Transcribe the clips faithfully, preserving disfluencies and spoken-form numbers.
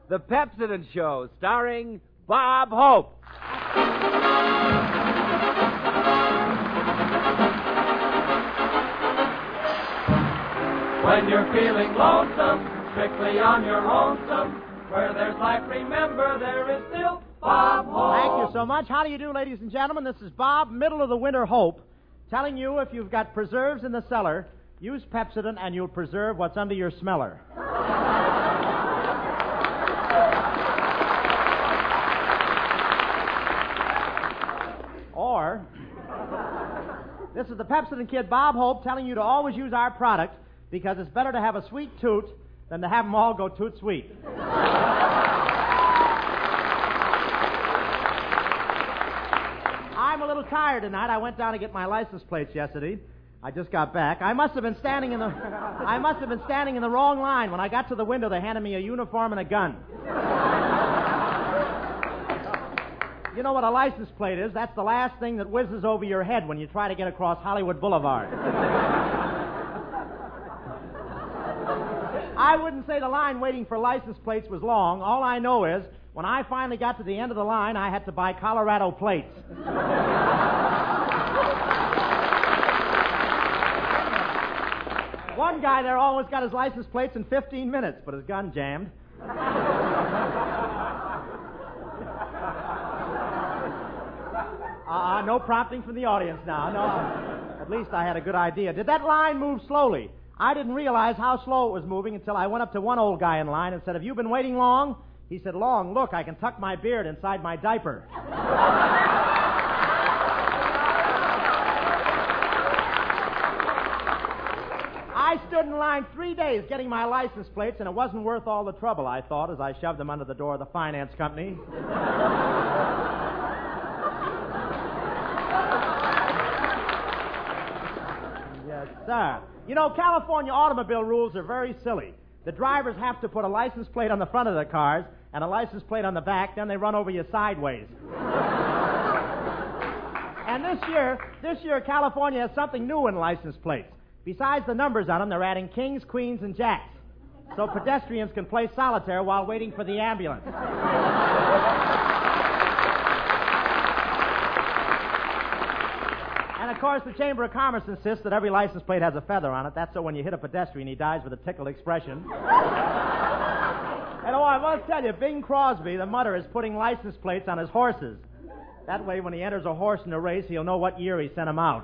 The Pepsodent Show, starring Bob Hope. When you're feeling lonesome, strictly on your lonesome, where there's life, remember there is still Bob Hope. Thank you so much. How do you do, ladies and gentlemen? This is Bob, middle of the winter Hope, telling you if you've got preserves in the cellar, use Pepsodent and you'll preserve what's under your smeller. Or, this is the Pepsodent Kid, Bob Hope, telling you to always use our product because it's better to have a sweet toot than to have them all go toot sweet. I'm a little tired tonight. I went down to get my license plates yesterday. I just got back. I must have been standing in the I must have been standing in the wrong line. When I got to the window, they handed me a uniform and a gun. You know what a license plate is? That's the last thing that whizzes over your head when you try to get across Hollywood Boulevard. I wouldn't say the line waiting for license plates was long. All I know is, when I finally got to the end of the line, I had to buy Colorado plates. One guy there always got his license plates in fifteen minutes, but his gun jammed. Uh, no prompting from the audience now. No, at least I had a good idea. Did that line move slowly? I didn't realize how slow it was moving until I went up to one old guy in line and said, "Have you been waiting long?" He said, "Long. Look, I can tuck my beard inside my diaper." I stood in line three days getting my license plates, and it wasn't worth all the trouble, I thought, as I shoved them under the door of the finance company. Yes, sir. You know, California automobile rules are very silly. The drivers have to put a license plate on the front of their cars and a license plate on the back, then they run over you sideways. And this year, this year, California has something new in license plates. Besides the numbers on them, they're adding kings, queens, and jacks, so pedestrians can play solitaire while waiting for the ambulance. And, of course, the Chamber of Commerce insists that every license plate has a feather on it. That's so when you hit a pedestrian, he dies with a tickled expression. And, oh, I must tell you, Bing Crosby, the mutter, is putting license plates on his horses. That way, when he enters a horse in a race, he'll know what year he sent him out.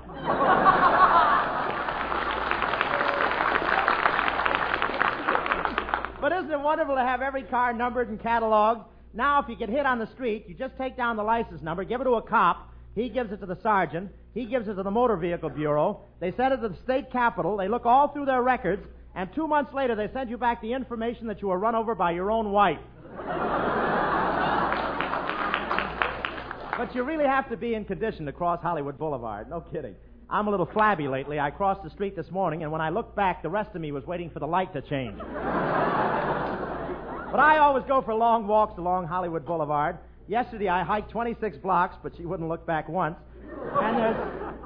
But isn't it wonderful to have every car numbered and cataloged? Now, if you get hit on the street, you just take down the license number, give it to a cop. He gives it to the sergeant. He gives it to the Motor Vehicle Bureau. They send it to the state capitol. They look all through their records. And two months later, they send you back the information that you were run over by your own wife. But you really have to be in condition to cross Hollywood Boulevard. No kidding. I'm a little flabby lately. I crossed the street this morning, and when I looked back, the rest of me was waiting for the light to change. But I always go for long walks along Hollywood Boulevard. Yesterday, I hiked twenty-six blocks, but she wouldn't look back once. And there's...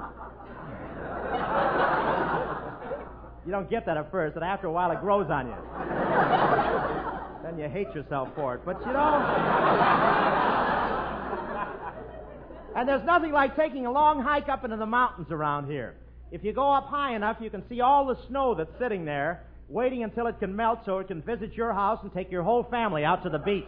You don't get that at first, and after a while, it grows on you. Then you hate yourself for it. But, you know... And there's nothing like taking a long hike up into the mountains around here. If you go up high enough, you can see all the snow that's sitting there, waiting until it can melt so it can visit your house and take your whole family out to the beach.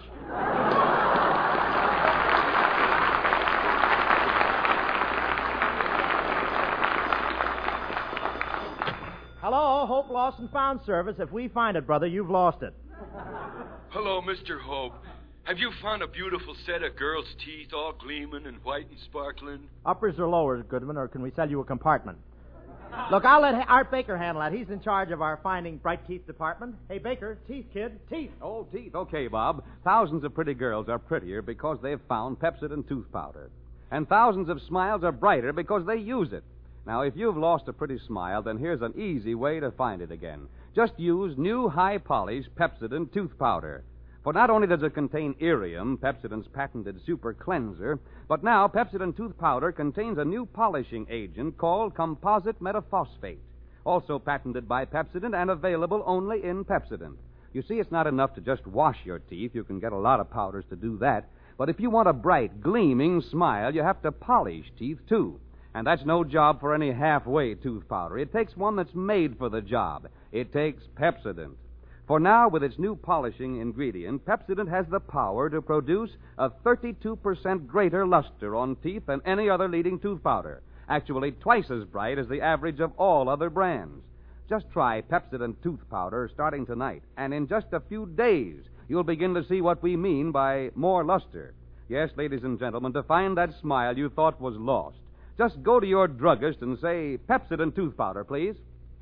Hello, Hope Lost and Found Service. If we find it, brother, you've lost it. Hello, Mister Hope. Have you found a beautiful set of girls' teeth all gleaming and white and sparkling? Uppers or lowers, Goodman, or can we sell you a compartment? Look, I'll let Art Baker handle that. He's in charge of our Finding Bright Teeth department. Hey, Baker, teeth, kid, teeth. Oh, teeth. Okay, Bob. Thousands of pretty girls are prettier because they've found Pepsodent tooth powder. And thousands of smiles are brighter because they use it. Now, if you've lost a pretty smile, then here's an easy way to find it again. Just use new high-polish Pepsodent tooth powder. For not only does it contain Irium, Pepsodent's patented super cleanser, but now Pepsodent tooth powder contains a new polishing agent called composite metaphosphate, also patented by Pepsodent and available only in Pepsodent. You see, it's not enough to just wash your teeth. You can get a lot of powders to do that. But if you want a bright, gleaming smile, you have to polish teeth, too. And that's no job for any halfway tooth powder. It takes one that's made for the job. It takes Pepsodent. For now, with its new polishing ingredient, Pepsodent has the power to produce a thirty-two percent greater luster on teeth than any other leading tooth powder. Actually, twice as bright as the average of all other brands. Just try Pepsodent tooth powder starting tonight, and in just a few days, you'll begin to see what we mean by more luster. Yes, ladies and gentlemen, to find that smile you thought was lost, just go to your druggist and say, Pepsodent tooth powder, please.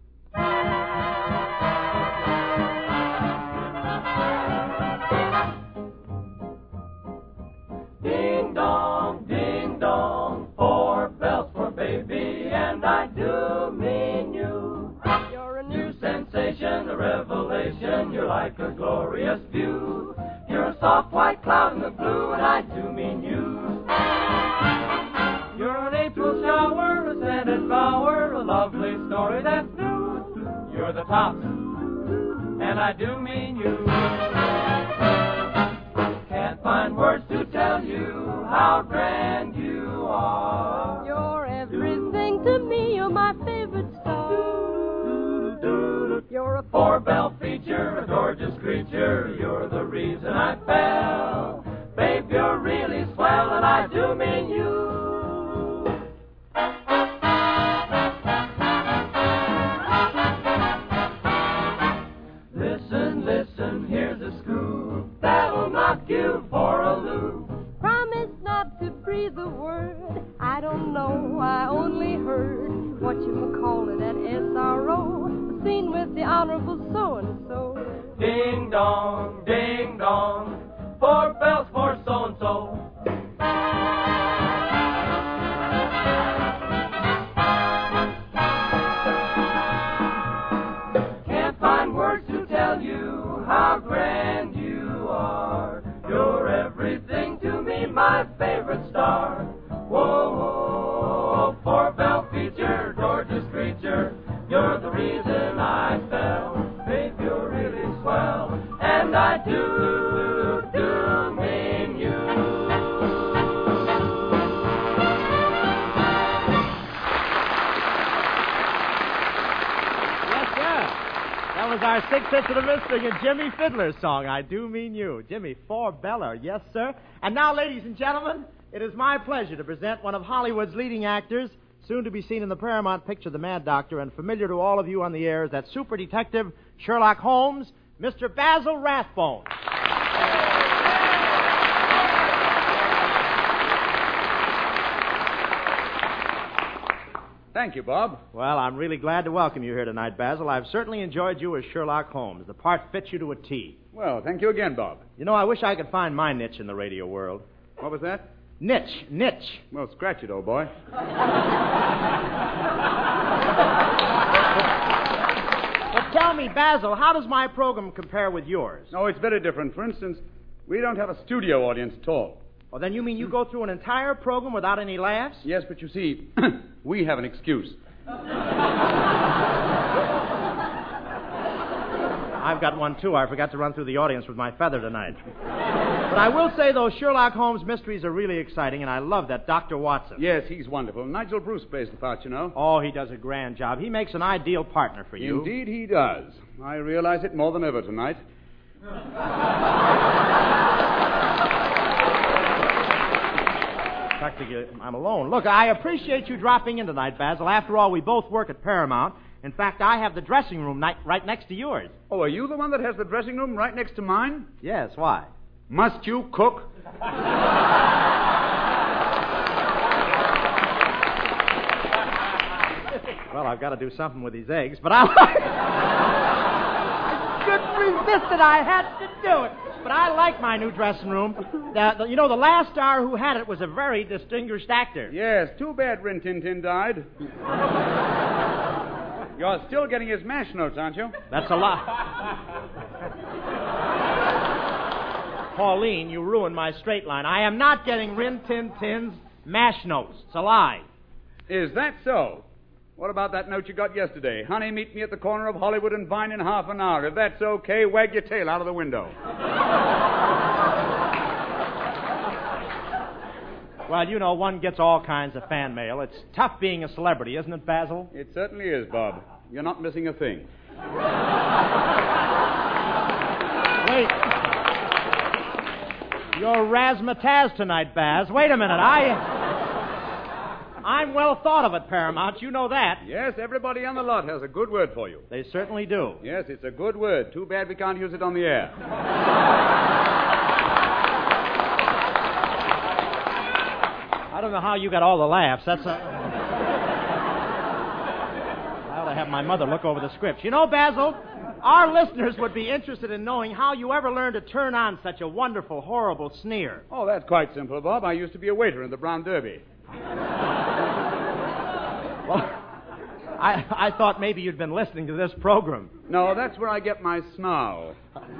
Ding dong, ding dong, four bells for baby, and I do mean you. You're a new sensation, a revelation, you're like a glorious view. You're a soft white cloud in the blue, and I do mean you. You're an April shower, a scented bower, a lovely story that's new. You're the top, and I do mean you. Can't find words to tell you how grand you are. You're everything to me, you're my favorite star. You're a four-bell feature, a gorgeous creature. You're the reason I fell. Babe, you're really swell, and I do mean you. Listen, listen, here's a scoop that'll knock you for a loop. promise not to breathe a word. I don't know, I only heard what you call it at S R O, seen with the Honorable so-and-so. Ding dong, ding dong, four bells for so-and-so. Can't find words to tell you how grand you are. You're everything to me, my favorite star. Whoa, whoa, four bell feature, gorgeous creature. You're the reason I fell. Babe, you're really swell, and I do, do mean you. Yes, sir. That was our Six Hits of the Mystery and Jimmy Fiddler's song, I Do Mean You. Jimmy Four Beller, yes, sir. And now, ladies and gentlemen, it is my pleasure to present one of Hollywood's leading actors, soon to be seen in the Paramount picture The Mad Doctor, and familiar to all of you on the air as that super detective, Sherlock Holmes, Mister Basil Rathbone. Thank you, Bob. Well, I'm really glad to welcome you here tonight, Basil. I've certainly enjoyed you as Sherlock Holmes. The part fits you to a T. Well, thank you again, Bob. You know, I wish I could find my niche in the radio world. What was that? Niche, niche. Well, scratch it, old boy. But tell me, Basil, how does my program compare with yours? No, it's very different. For instance, we don't have a studio audience at all. Well, then you mean you go through an entire program without any laughs? Yes, but you see, we have an excuse. I've got one, too. I forgot to run through the audience with my feather tonight. But I will say, those Sherlock Holmes mysteries are really exciting, and I love that Doctor Watson. Yes, he's wonderful. Nigel Bruce plays the part, you know. Oh, he does a grand job. He makes an ideal partner for you. Indeed he does. I realize it more than ever tonight. Practically, I'm alone. Look, I appreciate you dropping in tonight, Basil. After all, we both work at Paramount. In fact, I have the dressing room ni- right next to yours. Oh, are you the one that has the dressing room right next to mine? Yes, why? Must you cook? Well, I've got to do something with these eggs, but I... I couldn't resist it. I had to do it. But I like my new dressing room. The, the, you know, the last star who had it was a very distinguished actor. Yes, too bad Rin Tin Tin died. You're still getting his mash notes, aren't you? That's a lie. Pauline, you ruined my straight line. I am not getting Rin Tin Tin's mash notes. It's a lie. Is that so? What about that note you got yesterday? Honey, meet me at the corner of Hollywood and Vine in half an hour. If that's okay, wag your tail out of the window. Well, you know, one gets all kinds of fan mail. It's tough being a celebrity, isn't it, Basil? It certainly is, Bob. You're not missing a thing. Wait. You're razzmatazz tonight, Baz. Wait a minute. I... I'm well thought of at Paramount. You know that. Yes, everybody on the lot has a good word for you. They certainly do. Yes, it's a good word. Too bad we can't use it on the air. I don't know how you got all the laughs. That's a... I ought to have my mother look over the scripts. You know, Basil, our listeners would be interested in knowing how you ever learned to turn on such a wonderful, horrible sneer. Oh, that's quite simple, Bob. I used to be a waiter in the Brown Derby. Well, I, I thought maybe you'd been listening to this program. No, that's where I get my snarl.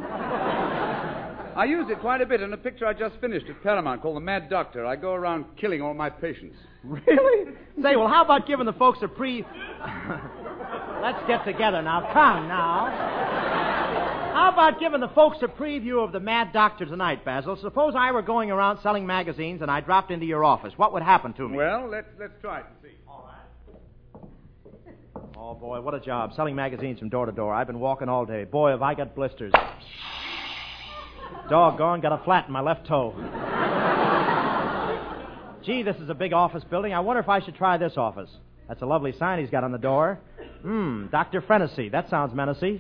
I used it quite a bit in a picture I just finished at Paramount called The Mad Doctor. I go around killing all my patients. Really? Say, well, how about giving the folks a pre... Let's get together now. Come now. How about giving the folks a preview of The Mad Doctor tonight, Basil? Suppose I were going around selling magazines and I dropped into your office. What would happen to me? Well, let's, let's try it and see. All right. Oh, boy, what a job. Selling magazines from door to door. I've been walking all day. Boy, have I got blisters. Doggone, got a flat in my left toe. Gee, this is a big office building. I wonder if I should try this office. That's a lovely sign he's got on the door. Hmm, Doctor Frenessy. That sounds menacing.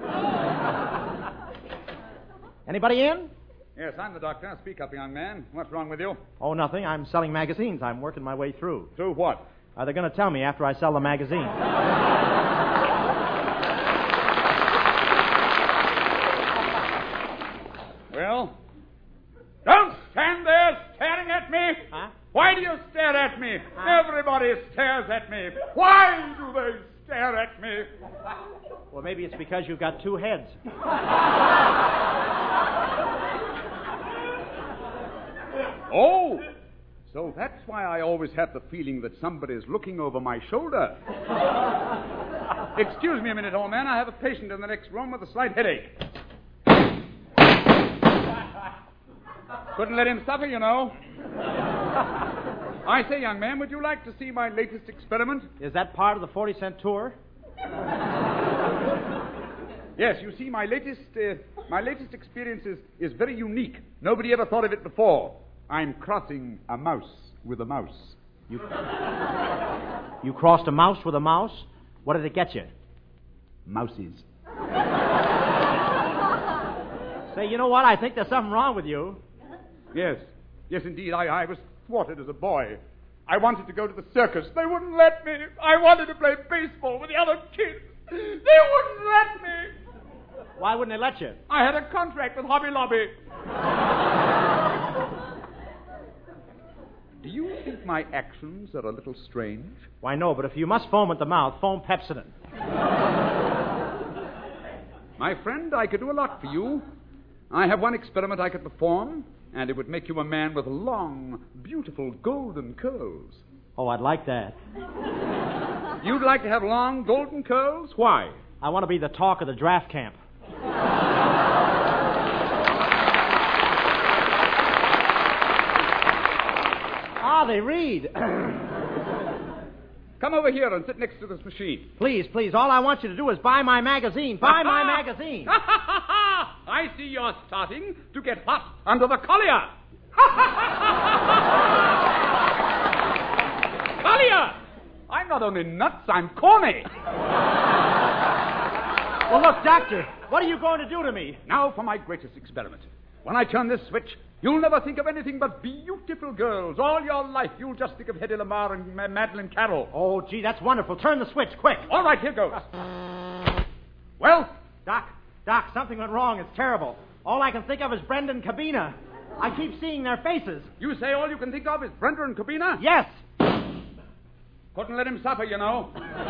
Anybody in? Yes, I'm the doctor. Speak up, young man. What's wrong with you? Oh, nothing. I'm selling magazines. I'm working my way through. Through what? Uh, they're going to tell me after I sell the magazine. Well, don't stand there staring at me. Huh? Why do you stare at me? Huh? Everybody stares at me. Why do they stare at me? Well, maybe it's because you've got two heads. Oh, so that's why I always have the feeling that somebody's looking over my shoulder. Excuse me a minute, old man. I have a patient in the next room with a slight headache. Couldn't let him suffer, you know. I say, young man, would you like to see my latest experiment? Is that part of the forty cent tour? Yes, you see, my latest uh, my latest experience is, is very unique. Nobody ever thought of it before. I'm crossing a mouse with a mouse. You, you crossed a mouse with a mouse? What did it get you? Mouses. Say, you know what? I think there's something wrong with you. Yes. Yes, indeed. I, I was thwarted as a boy. I wanted to go to the circus. They wouldn't let me. I wanted to play baseball with the other kids. They wouldn't let me. Why wouldn't they let you? I had a contract with Hobby Lobby. Do you think my actions are a little strange? Why, no, but if you must foam at the mouth, foam Pepsodent. My friend, I could do a lot for you. I have one experiment I could perform, and it would make you a man with long, beautiful, golden curls. Oh, I'd like that. You'd like to have long, golden curls? Why? I want to be the talk of the draft camp. Ah, they read. Come over here and sit next to this machine. Please, please, all I want you to do is buy my magazine. Buy my magazine. I see you're starting to get hot under the collar. Collier! I'm not only nuts, I'm corny. Well, look, Doctor, what are you going to do to me? Now for my greatest experiment. When I turn this switch, you'll never think of anything but beautiful girls. All your life, you'll just think of Hedy Lamarr and Ma- Madeline Carroll. Oh, gee, that's wonderful. Turn the switch, quick. All right, here goes. Well? Doc, Doc, something went wrong. It's terrible. All I can think of is Brenda and Cabina. I keep seeing their faces. You say all you can think of is Brenda and Cabina? Yes. Couldn't let him suffer, you know.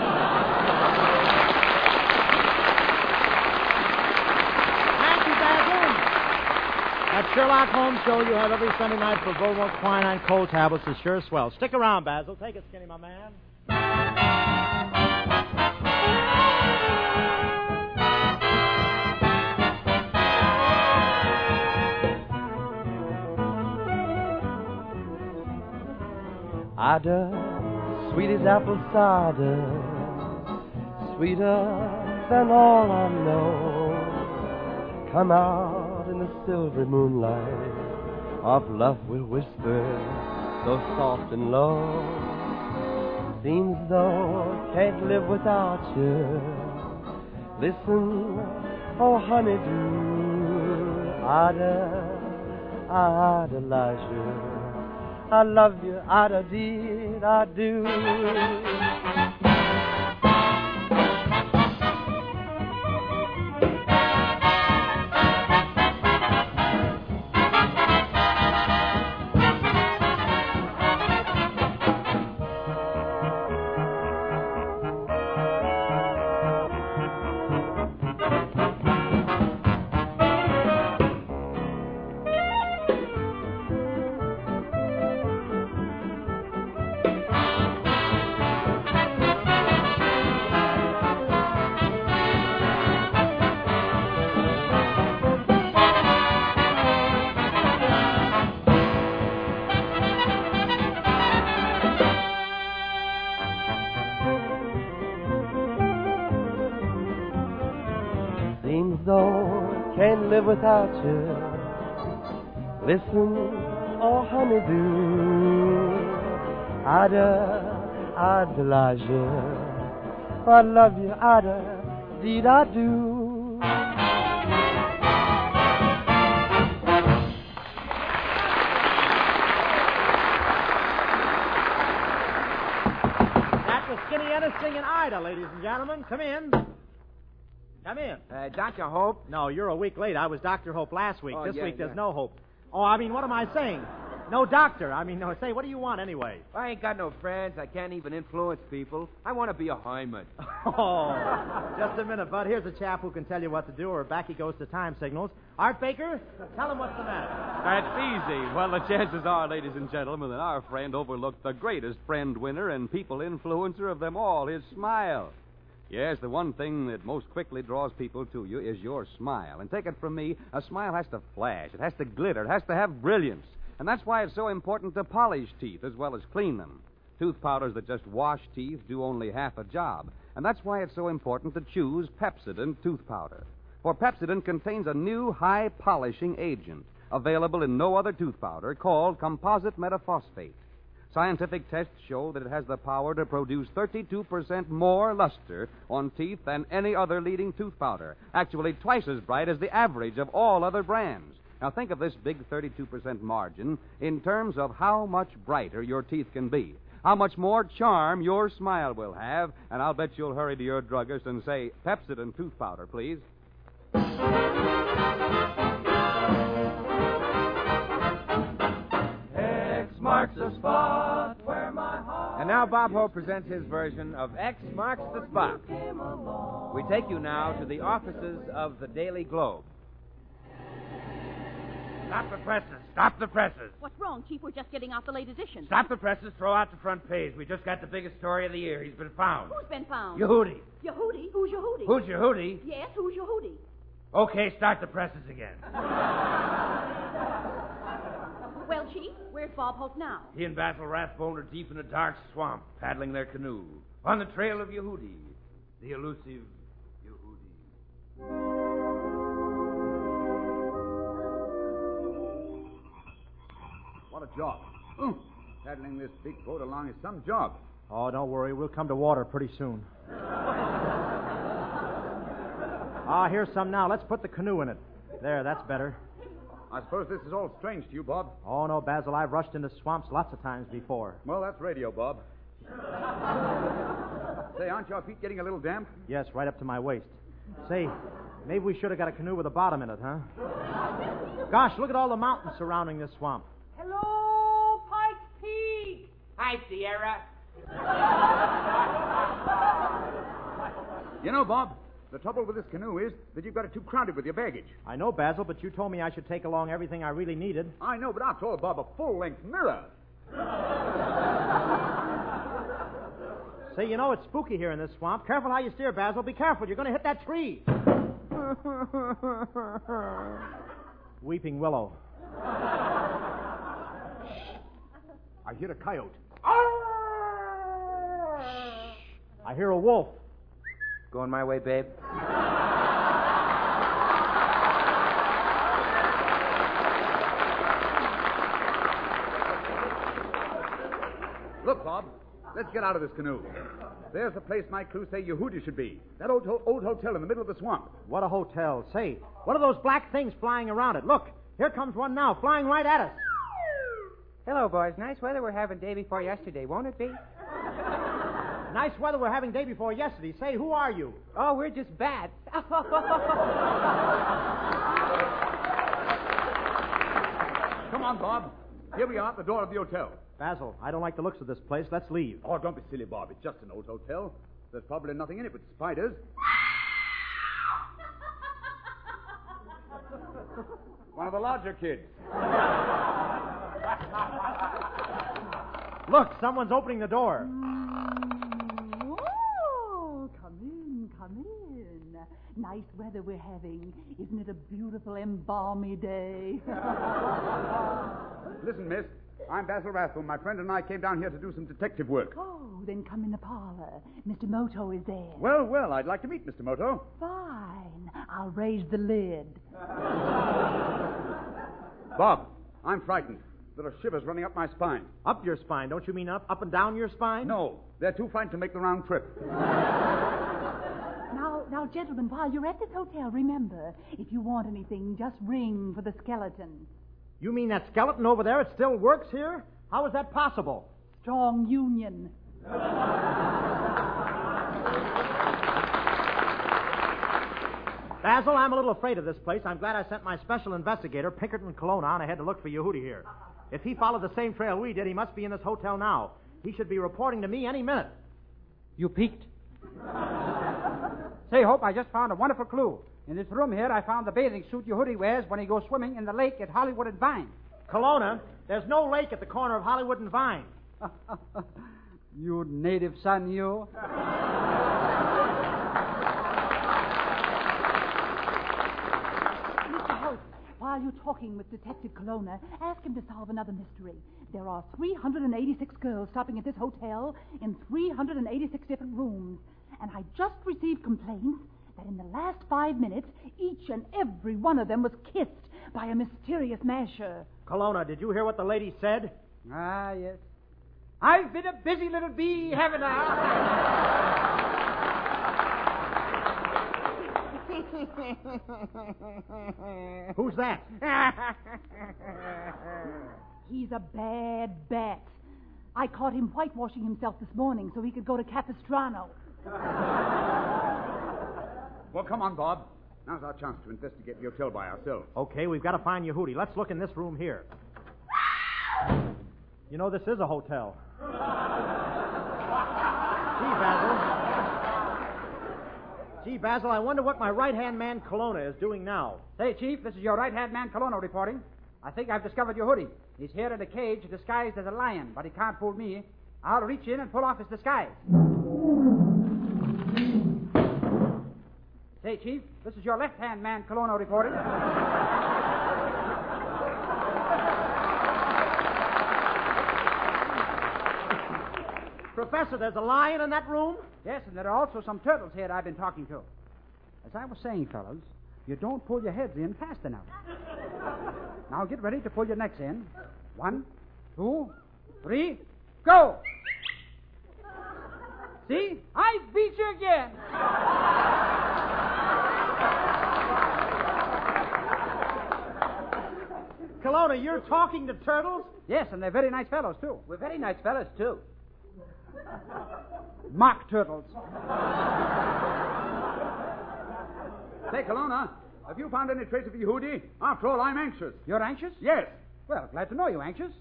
Thank you, Basil. That Sherlock Holmes show you have every Sunday night for Volvo Quinine Cold Tablets is sure swell. Stick around, Basil. Take it, Skinny, my man. Ida, sweet as apple cider, sweeter than all I know. Come out in the silvery moonlight, of love will whisper so soft and low. Seems though I can't live without you. Listen, oh honeydew, Ida, Ida, Elijah. I love you, Ida, did I do. Can't live without you. Listen, oh honeydew, Ida, Ida, Elijah. I love you, Ida, did I do. That was Skinny Ennis singing Ida, ladies and gentlemen. Come in. Come in. Uh, Doctor Hope? No, you're a week late. I was Doctor Hope last week. Oh, this yeah, week there's yeah. no hope. Oh, I mean, what am I saying? No doctor. I mean, no. Say, what do you want anyway? I ain't got no friends. I can't even influence people. I want to be a Hyman. Oh, just a minute, Bud. Here's a chap who can tell you what to do, or back he goes to time signals. Art Baker, tell him what's the matter. That's easy. Well, the chances are, ladies and gentlemen, that our friend overlooked the greatest friend winner and people influencer of them all, his smile. Yes, the one thing that most quickly draws people to you is your smile. And take it from me, a smile has to flash. It has to glitter. It has to have brilliance. And that's why it's so important to polish teeth as well as clean them. Tooth powders that just wash teeth do only half a job. And that's why it's so important to choose Pepsodent tooth powder. For Pepsodent contains a new high-polishing agent available in no other tooth powder called composite metaphosphate. Scientific tests show that it has the power to produce thirty-two percent more luster on teeth than any other leading tooth powder. Actually, twice as bright as the average of all other brands. Now, think of this big thirty-two percent margin in terms of how much brighter your teeth can be, how much more charm your smile will have, and I'll bet you'll hurry to your druggist and say, Pepsodent tooth powder, please. Marks the spot where my heart. And now Bob Hope presents his version of X Marks the Spot. We take you now to the offices of the Daily Globe. Stop the presses. Stop the presses. What's wrong, Chief? We're just getting out the late edition. Stop the presses. Throw out the front page. We just got the biggest story of the year. He's been found. Who's been found? Yehudi. Yehudi? Who's Yehudi? Who's Yehudi? Yes, who's Yehudi? Okay, start the presses again. Well, Chief, where's Bob Hope now? He and Basil Rathbone are deep in a dark swamp, paddling their canoe, on the trail of Yehudi, the elusive Yehudi. What a job. Ooh, paddling this big boat along is some job. Oh, don't worry. We'll come to water pretty soon. Ah, here's some now. Let's put the canoe in it. There, that's better. I suppose this is all strange to you, Bob. Oh, no, Basil. I've rushed into swamps lots of times before. Well, that's radio, Bob. Say, aren't your feet getting a little damp? Yes, right up to my waist. Say, maybe we should have got a canoe with a bottom in it, huh? Gosh, look at all the mountains surrounding this swamp. Hello, Pikes Peak. Hi, Sierra. You know, Bob, the trouble with this canoe is that you've got it too crowded with your baggage. I know, Basil, but you told me I should take along everything I really needed. I know, but after all, Bob, a full-length mirror. Say, you know, it's spooky here in this swamp. Careful how you steer, Basil. Be careful. You're going to hit that tree. Weeping willow. I hear a coyote. Oh! I hear a wolf. Going my way, babe? Look, Bob. Let's get out of this canoe. There's the place my crew say Yehudi should be. That old, ho- old hotel in the middle of the swamp. What a hotel. Say, what are those black things flying around it? Look, here comes one now, flying right at us. Hello, boys. Nice weather we're having day before yesterday, won't it be? Nice weather we're having day before yesterday. Say, who are you? Oh, we're just bats. Come on, Bob. Here we are at the door of the hotel. Basil, I don't like the looks of this place. Let's leave. Oh, don't be silly, Bob. It's just an old hotel. There's probably nothing in it but spiders. One of the larger kids. Look, someone's opening the door. Oh, come in, come in. Nice weather we're having. Isn't it a beautiful and balmy day? Listen, miss. I'm Basil Rathbone. My friend and I came down here to do some detective work. Oh, then come in the parlor. Mister Moto is there. Well, well, I'd like to meet Mister Moto. Fine. I'll raise the lid. Bob, I'm frightened. There are shivers running up my spine. Up your spine? Don't you mean up, up and down your spine? No, they're too frightened to make the round trip. Now, now, gentlemen, while you're at this hotel, remember, if you want anything, just ring for the skeleton. You mean that skeleton over there, it still works here? How is that possible? Strong union. Basil, I'm a little afraid of this place. I'm glad I sent my special investigator, Pinkerton Colonna, on ahead to look for Yehudi here. If he followed the same trail we did, he must be in this hotel now. He should be reporting to me any minute. You peeked. Say, Hope, I just found a wonderful clue. In this room here, I found the bathing suit Yehudi wears when he goes swimming in the lake at Hollywood and Vine. Colonna, there's no lake at the corner of Hollywood and Vine. You native son, you. Mister Hope, while you're talking with Detective Colonna, ask him to solve another mystery. There are three hundred eighty-six girls stopping at this hotel in three hundred eighty-six different rooms. And I just received complaints that in the last five minutes, each and every one of them was kissed by a mysterious masher. Colonna, did you hear what the lady said? Ah, yes. I've been a busy little bee, haven't I? Who's that? He's a bad bat. I caught him whitewashing himself this morning so he could go to Capistrano. Well, come on, Bob. Now's our chance to investigate the hotel by ourselves. Okay, we've got to find Yehudi. Let's look in this room here. You know, this is a hotel. Gee, Basil. Gee, Basil, I wonder what my right-hand man, Colonna, is doing now. Say, Chief, this is your right-hand man, Colonna, reporting. I think I've discovered Yehudi. He's here in a cage disguised as a lion, but he can't fool me. I'll reach in and pull off his disguise. Say, Chief, this is your left-hand man, Colonna, reporting. Professor, there's a lion in that room? Yes, and there are also some turtles here I've been talking to. As I was saying, fellows, you don't pull your heads in fast enough. Now get ready to pull your necks in. One, two, three, go! See? I beat you again. Colonna, you're talking to turtles? Yes, and they're very nice fellows, too. We're very nice fellas, too. Mock turtles. Say, Colonna, have you found any trace of Yehudi? After all, I'm anxious. You're anxious? Yes. Well, glad to know you're anxious.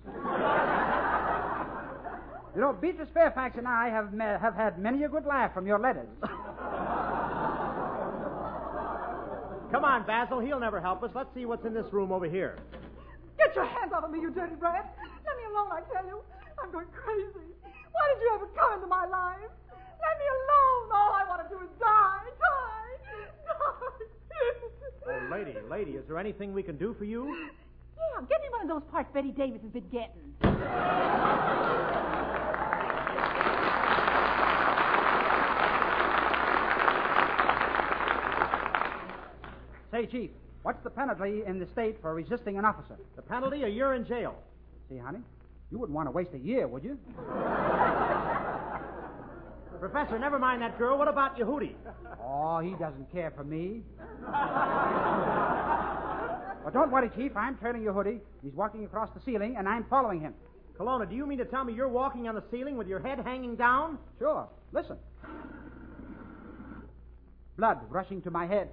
You know, Beatrice Fairfax and I have me- have had many a good laugh from your letters. Come on, Basil. He'll never help us. Let's see what's in this room over here. Get your hands off of me, you dirty brat. Let me alone, I tell you. I'm going crazy. Why did you ever come into my life? Let me alone. All I want to do is die. Die. Die. Oh, lady, lady, is there anything we can do for you? Yeah, get me one of those parts Betty Davis has been getting. Say, Chief, what's the penalty in the state for resisting an officer? The penalty? A year in jail. See, honey, you wouldn't want to waste a year, would you? Professor, never mind that girl. What about Yehudi? Oh, he doesn't care for me. But don't worry, Chief. I'm trailing Yehudi. He's walking across the ceiling, and I'm following him. Kelowna, do you mean to tell me you're walking on the ceiling with your head hanging down? Sure. Listen. Blood rushing to my head.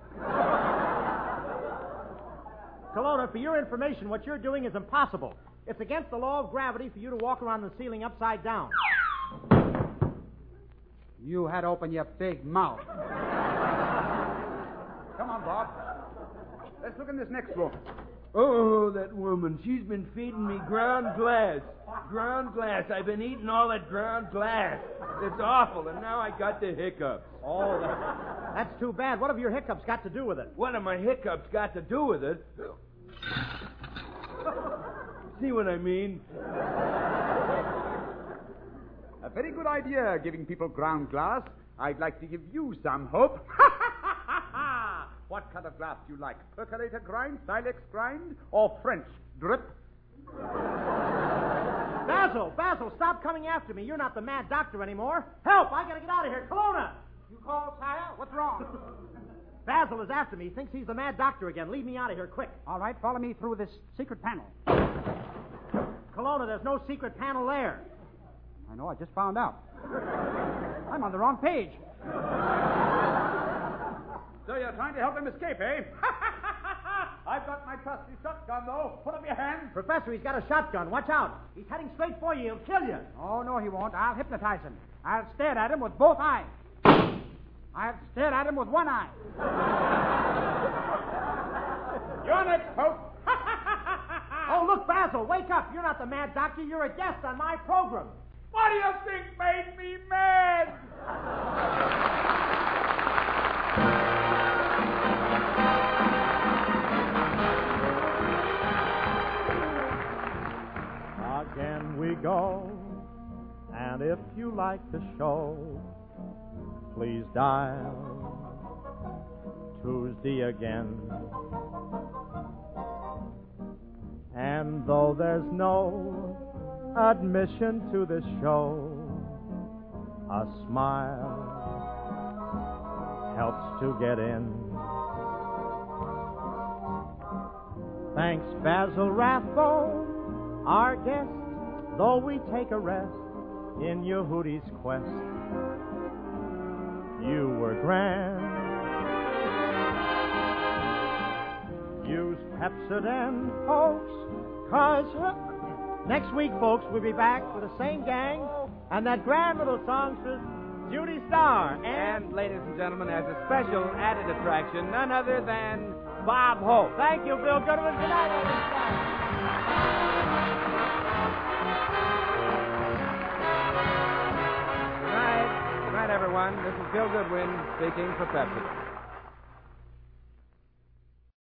Kelowna, for your information, what you're doing is impossible. It's against the law of gravity for you to walk around the ceiling upside down. You had to open your big mouth. Come on, Bob. Let's look in this next room. Oh, that woman. She's been feeding me ground glass. Ground glass. I've been eating all that ground glass. It's awful, and now I got the hiccups. Oh, that, that's too bad. What have your hiccups got to do with it? What have my hiccups got to do with it? See what I mean? A very good idea, giving people ground glass. I'd like to give you some hope. What kind of glass do you like? Percolator grind, Silex grind, or French drip? Basil, Basil, stop coming after me. You're not the mad doctor anymore. Help! I gotta get out of here. Kelowna! You called, sire? What's wrong? Basil is after me. He thinks he's the mad doctor again. Leave me out of here, quick. All right, follow me through this secret panel. Kelowna, there's no secret panel there. I know, I just found out. I'm on the wrong page. So you're trying to help him escape, eh? I've got my trusty shotgun, though. Put up your hand. Professor, he's got a shotgun. Watch out. He's heading straight for you. He'll kill you. Oh, no, he won't. I'll hypnotize him. I'll stare at him with both eyes. I'll stare at him with one eye. You're next, Hope. Oh, look, Basil, wake up. You're not the mad doctor. You're a guest on my program. What do you think made me mad? Again we go, and if you like the show, please dial Tuesday again. And though there's no admission to the show, a smile helps to get in. Thanks, Basil Rathbone, our guest, though we take a rest in Yehudi's quest. You were grand. Use Pepsodent, folks, 'cause uh, next week, folks, we'll be back with the same gang and that grand little songstress, Judy Starr. And, And, ladies and gentlemen, as a special added attraction, none other than Bob Hope. thank you, Bill Goodman. Good night, ladies and gentlemen. Good night. Good night, everyone. This is Bill Goodwin speaking for Pepsi.